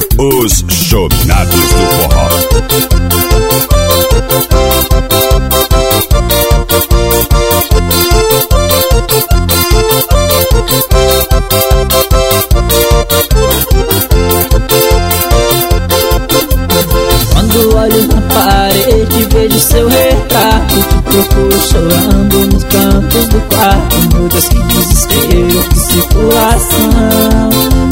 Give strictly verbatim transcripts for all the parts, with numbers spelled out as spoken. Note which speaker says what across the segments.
Speaker 1: Os Chonados do Forró.
Speaker 2: Quando olho na parede vejo seu retrato, te procuro chorando nos cantos do quarto. Meu Deus, que desespero, que situação.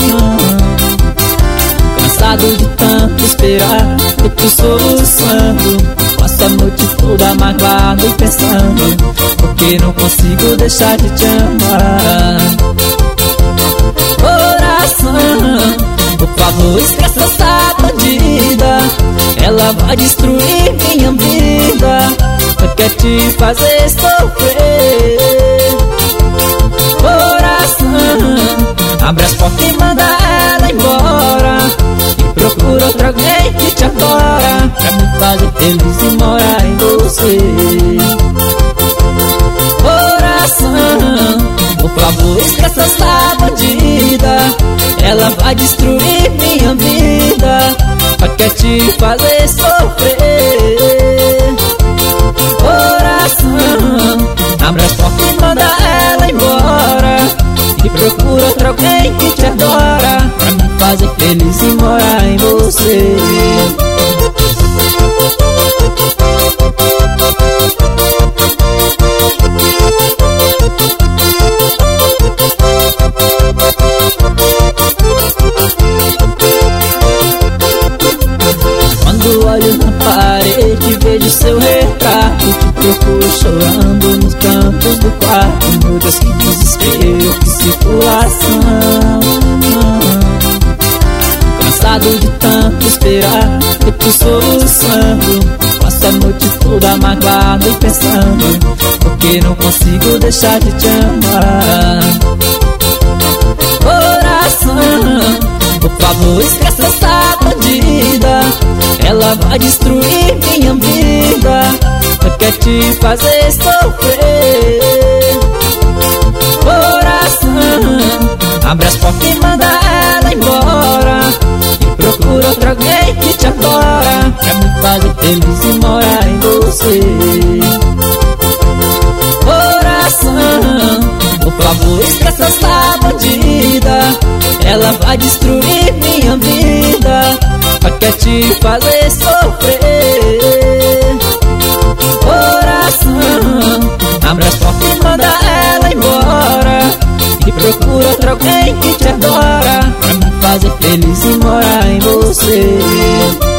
Speaker 2: Cansado de tanto esperar, eu tô soluçando. Passo a noite toda magoado e pensando, porque não consigo deixar de te amar. Coração, por favor, esqueça essa bandida. Ela vai destruir minha vida, só quer te fazer sofrer. Coração, abre as portas e manda ela embora, e procura outro alguém que te adora, pra me fazer feliz e morar em você. Coração, por favor, esqueça essa bandida. Ela vai destruir minha vida, só quer te fazer sofrer. Coração, abre as portas e manda ela embora, e procura outro alguém que te adora, pra me fazer feliz e morar em você. Quando olho na parede vejo seu retrato, te procuro chorando nos cantos do quarto. Meu Deus, que desespero, que situação. Cansado de tanto esperar, eu tô soluçando. Passo a noite toda magoado e pensando, porque não consigo deixar de te amar. Coração, por favor, esqueça essa bandida. Ela vai destruir minha vida, só quer te fazer sofrer. Coração, abre as portas e manda ela embora, e procura outro alguém que te adora, pra me fazer feliz e morar em você. Coração, por favor, esqueça essa bandida. Ela vai destruir minha vida, só quer te fazer sofrer. Coração, abre as portas e manda ela embora, e procura outro alguém que te adora, pra me fazer feliz e morar em você.